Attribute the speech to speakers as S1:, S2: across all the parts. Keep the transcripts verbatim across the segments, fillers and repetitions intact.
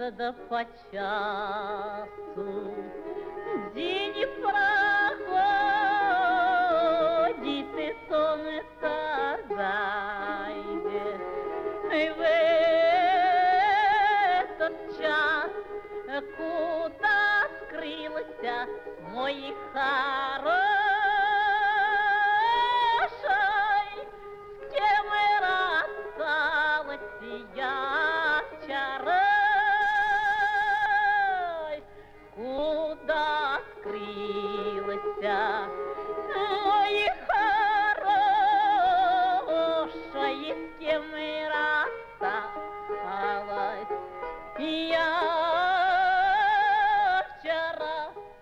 S1: да по часу. День не проходит, и солнце зайдет. И в этот час куда скрылся мой хороший, с кем и рассталась я вчера. Куда скрылся мой хороший, с кем и рассталась я вчера.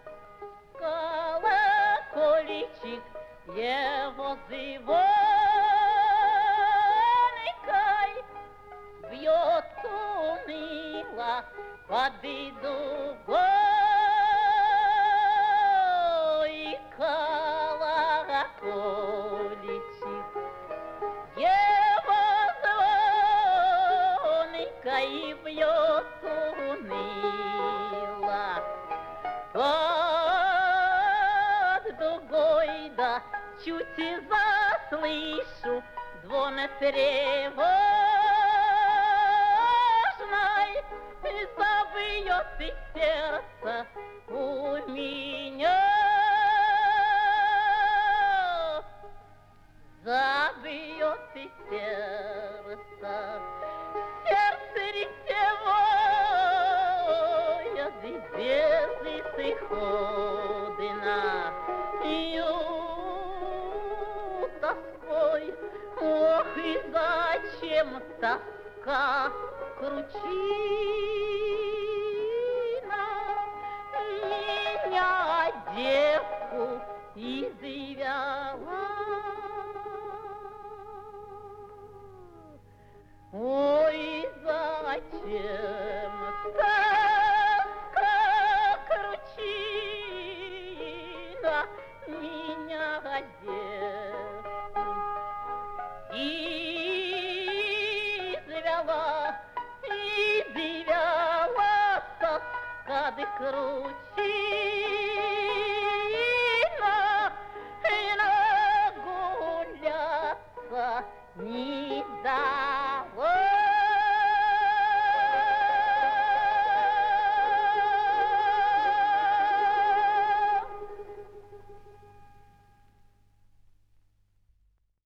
S1: Колокольчик его звонкой бьет уныло под дугой. Колокольчик его звонкой бьет уныло под дугой, да чуть и заслышу звон тревожный, и забьет и сердце у меня, забьет и сердце, сердце речевое, без исхода, тоской. Ох, и зачем тоска кручина меня, девку, извела? Ой, зачем тоска кручина меня, девку,